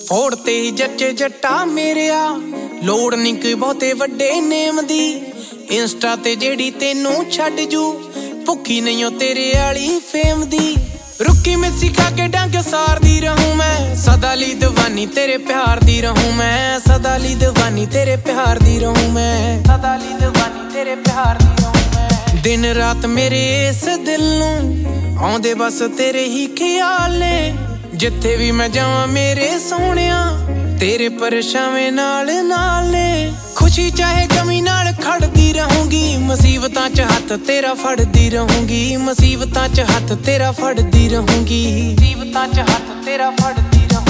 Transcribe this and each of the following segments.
ਫੋੜ ਤੇ ਹੀ ਜੱਚੇ ਜੱਟਾ ਮੇਰਿਆ, ਲੋੜ ਨਹੀਂ ਕੋਈ ਬਹੁਤੇ ਵੱਡੇ ਨੇਮ ਦੀ। ਇੰਸਟਾ ਤੇ ਜਿਹੜੀ ਤੈਨੂੰ ਛੱਡ ਜੂ, ਭੁੱਖੀ ਨਹੀਂ ਓ ਤੇਰੇ ਵਾਲੀ ਫੇਮ ਦੀ। ਰੁੱਕੀ ਮਿੱਸੀ ਖਾ ਕੇ ਡੰਗ ਸਾਰਦੀ ਰਹੂੰ ਮੈਂ, ਸਦਾ ਲਈ ਦੀਵਾਨੀ ਤੇਰੇ ਪਿਆਰ ਦੀ ਰਹੂੰ ਮੈਂ। ਸਦਾ ਲਈ ਦੀਵਾਨੀ ਤੇਰੇ ਪਿਆਰ ਦੀ ਰਹੂੰ ਮੈਂ। ਸਦਾ ਲਈ ਦੀਵਾਨੀ ਤੇਰੇ ਪਿਆਰ ਦੀ ਰਹੂੰ ਮੈਂ। ਦਿਨ ਰਾਤ ਮੇਰੇ ਇਸ ਦਿਲ ਨੂੰ ਆਉਂਦੇ ਬਸ ਤੇਰੇ ਹੀ ਖਿਆਲ ਨੇ। ਜਿੱਥੇ ਵੀ ਮੈਂ ਜਾਵਾਂ ਮੇਰੇ ਸੋਹਣਿਆ, ਤੇਰੇ ਪਰਛਾਵੇਂ ਨਾਲ ਨਾਲ ਨੇ। ਖੁਸ਼ੀ ਚਾਹੇ ਗਮੀ ਨਾਲ ਖੜਦੀ ਰਹੂੰਗੀ, ਮੁਸੀਬਤਾਂ 'ਚ ਹੱਥ ਤੇਰਾ ਫੜਦੀ ਰਹੂੰਗੀ। ਮੁਸੀਬਤਾਂ 'ਚ ਹੱਥ ਤੇਰਾ ਫੜਦੀ ਰਹੂੰਗੀ। ਮੁਸੀਬਤਾਂ 'ਚ ਹੱਥ ਤੇਰਾ ਫੜਦੀ ਰਹੂੰਗੀ।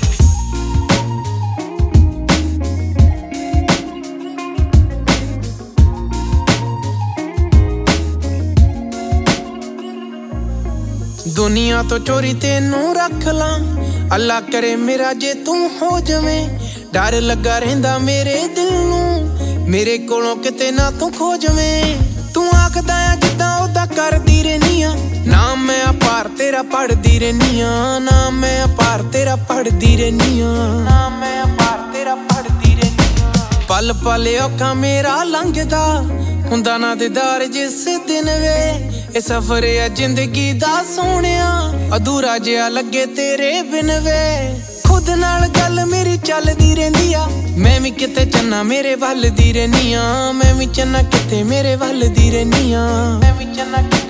ਦੁਨੀਆ ਤੋਂ ਚੋਰੀ ਤੈਨੂੰ ਰੱਖ ਲਾਂ, ਅੱਲਾ ਕਰੇ ਮੇਰਾ ਜੇ ਤੂੰ ਹੋ ਜਾਵੇਂ। ਡਰ ਲੱਗਾ ਰਹਿੰਦਾ ਮੇਰੇ ਦਿਲ ਨੂੰ, ਮੇਰੇ ਕੋਲੋਂ ਕਿਤੇ ਨਾ ਤੂੰ ਖੋ ਜਾਵੇਂ। ਤੂੰ ਆਖਦਾ ਆ ਜਿੱਦਾਂ ਉਹਦਾ ਕਰਦੀ ਰਹਿਨੀ ਆ, ਨਾਮ ਮੈਂ ਅਪਾਰ ਤੇਰਾ ਪੜ੍ਹਦੀ ਰਹਿਨੀ ਆ। ਨਾਮ ਮੈਂ ਅਪਾਰ ਤੇਰਾ ਪੜ੍ਹਦੀ ਰਹਿਨੀ ਆ। ਨਾਮ ਮੈਂ ਅਪਾਰ ਤੇਰਾ ਪੜ੍ਹਦੀ ਰਹਿਨੀ ਆ। ਪਲ ਪਲ ਔਖਾ ਮੇਰਾ ਲੰਘਦਾ, ਹੁੰਦਾ ਨਾ ਦੀਦਾਰ ਜਿਸ ਦਿਨ ਵੇ। ਇਹ ਸਫ਼ਰ ਆ ਜ਼ਿੰਦਗੀ ਦਾ ਸੋਹਣਿਆ, ਅਧੂਰਾ ਜਿਹਾ ਲੱਗੇ ਤੇਰੇ ਬਿਨ ਵੇ। ਖੁਦ ਨਾਲ ਗੱਲ ਮੇਰੀ ਚੱਲਦੀ ਰਹਿੰਦੀ ਆ, ਮੈਂ ਵੀ ਕਿਤੇ ਚੰਨਾ ਮੇਰੇ ਵੱਲ ਦੀ ਰਹਿਨੀ ਆ। ਮੈਂ ਵੀ ਚੰਨਾ ਕਿਤੇ ਮੇਰੇ ਵੱਲ ਦੀ ਰਹਿਨੀ ਆ। ਮੈਂ ਵੀ ਚੰਨਾ